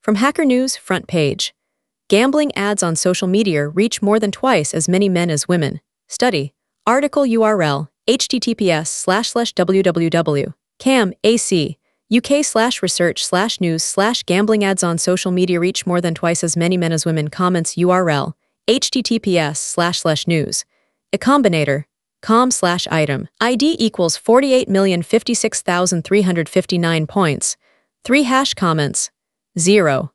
From Hacker News front page. Gambling ads on social media reach more than twice as many men as women. Study. Article URL https://www. Cam AC. UK/research/news/ gambling ads on social media reach more than twice as many men as women. Comments URL https://news. Ecombinator. com/item. ID equals 48,056,359 points. 3 hash comments. 0.